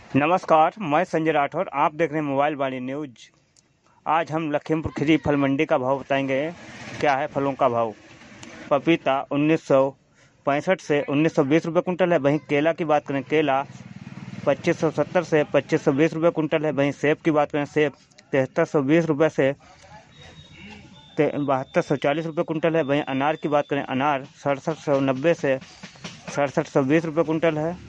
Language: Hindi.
नमस्कार, मैं संजय राठौर। आप देख रहे हैं मोबाइल वाणी न्यूज। आज हम लखीमपुर खीरी फल मंडी का भाव बताएंगे। क्या है फलों का भाव। पपीता 1965 से 1920 रुपये कुंटल है। वहीं केला की बात करें, केला 2570 से 2520 रुपये कुंटल है। वहीं सेब की बात करें, सेब 7320 रुपये से 7240 रुपये कुंटल है। वहीं अनार की बात करें, अनार 6790 से 6720 रुपये कुंटल है।